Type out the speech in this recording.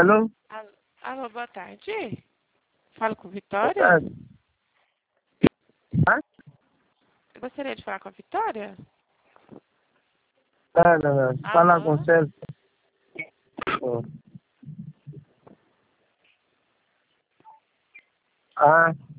Alô? Alô, boa tarde. Falo com Boa Vitória? tarde. Eu gostaria de falar com a Vitória? Não. Fala com Alô? você. Ah,